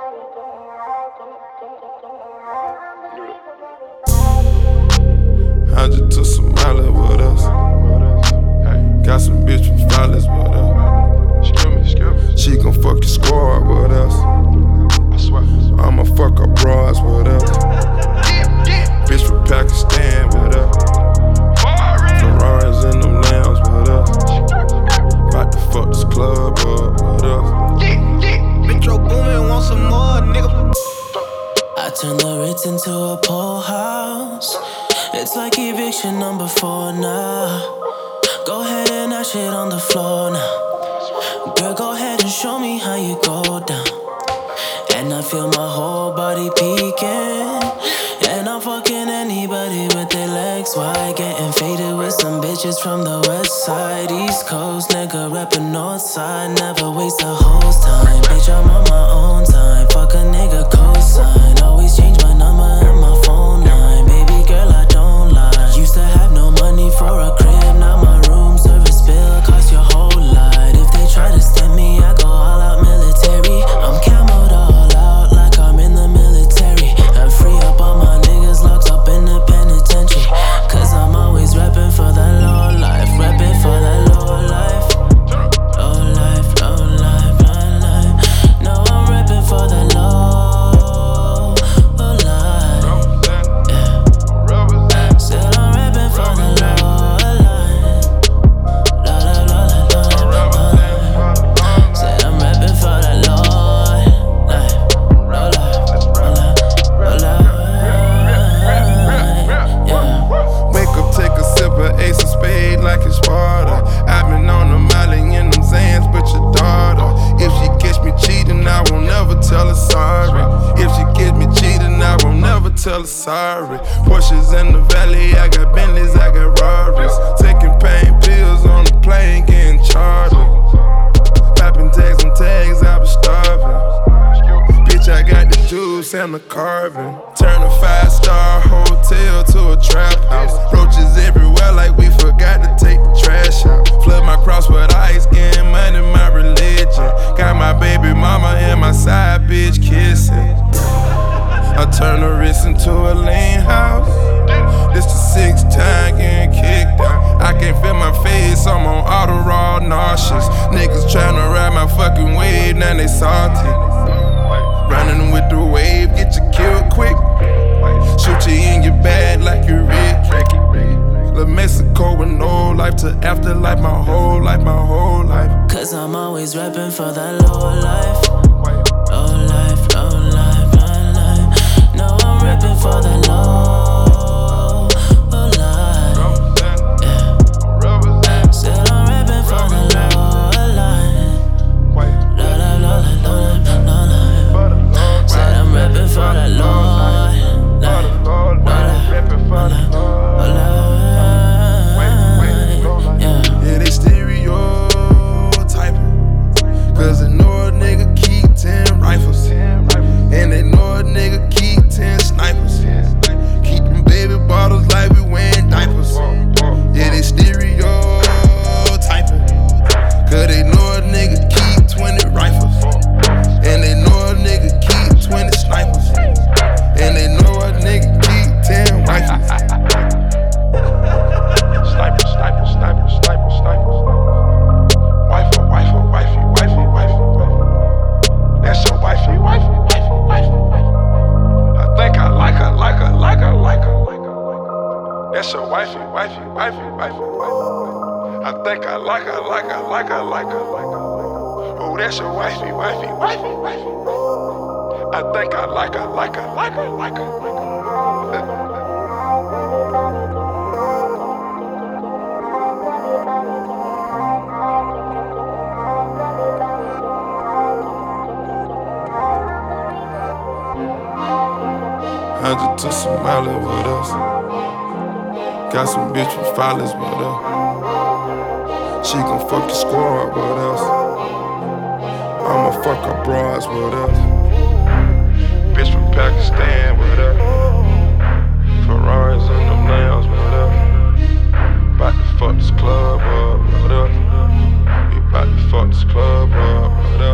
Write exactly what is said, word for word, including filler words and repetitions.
I just took some Molly with us. Got some bitch from Flawless with us. She gon' fuck your squad with us. I'ma fuck her bras with us. Bitch from Pakistan with us. Ferraris in them lambs with us. About to fuck this club up with us. Metro Boomin, want some more, nigga. I turned the Ritz into a pole house. It's like eviction number four now. Go ahead and that shit on the floor now. Girl, go ahead and show me how you go down. And I feel my whole body peeking. And I'm fucking anybody with their legs wide. Getting faded with some bitches from the west side. East Coast, nigga reppin' north side. Never waste a hoe's time. Bitch, I'm on my own time. Fuck a nigga cosign. Always change my number and my phone line. Baby girl, I don't lie. Used to have no money for a crib. Now my room service bill cost your whole lot. If they try to stem me, I go all out military. I'm camoed all out like I'm in the military. And free up all my niggas locked up in the penitentiary. Cause I'm always reppin' for that low life. Reppin' for that low life. Low life, low life, low life. No, I'm reppin' for that low, low life. Yeah. Said I'm reppin' for the low life. Low life, low life, low life, low life. Said I'm reppin' for that low life. Low life, low life, low life. Yeah. Wake up, take a sip of Ace of Spade like it's Sparta. I've been on the Molly in them Zans, but your daughter. If she catch me cheating, I won't never tell her sorry. If she catch me cheating, I won't never tell her sorry. Porsches in the valley, I got Bentleys, I got Rarries. Taking pain pills on the plane, getting charged. Popping tags on tags, I was starving. Bitch, I got the juice and the carving. Turn a five-star hotel to a trap house. Roaches everywhere like we forgot to take the trash out. Flood my cross with ice, getting money, my religion. Got my baby mama and my side bitch kissing. I turn the wrist into a lean house. This the sixth time getting kicked out. I can't feel my face, I'm on auto raw nauseous. Niggas tryna ride my fucking wave, now they salty. Running with the wave, get you killed quick. Shoot you in your bag like you Rick. La Mexico with no life to afterlife, my whole life, my whole life. Cause I'm always reppin' for that low life. Low life, low life, low life. No, I'm reppin' for that low, low life. Yeah. Said I'm reppin' for that low life. Low life, low life, low life, low life. Said I'm reppin' for that low life. Low life, low life, low life. Yeah, they stereotyping. Cause they know a nigga keep ten rifles. And they know a nigga keep ten snipers. Keepin' baby bottles like we wearing diapers. Yeah, they stereotyping. Cause they know a nigga keep twenty rifles. And they know a nigga keep twenty snipers. And they know a nigga keep ten rifles. Sniper, sniper, sniper, sniper, sniper. Wifey, wifey, wifey, wifey, wifey, wifey. That's your wifey, wifey, wifey, wifey, wifey. I think I like her, like her, like her, like her, like her. That's your wifey, wifey, wifey, wifey, wifey. I think I like her, like her, like her, like her, like her. Oh, that's your wifey, wifey, wifey, wifey, wifey. I think I like her, like her, like her, like her, like her. I just took some Molly with us. Got some bitch from Flawless with us. She gon' fuck your squad with us. I'ma fuck her bras with us. Bitch from Pakistan with us. Ferraris in them nails with us. About to fuck this club up with us. We about to fuck this club up with us.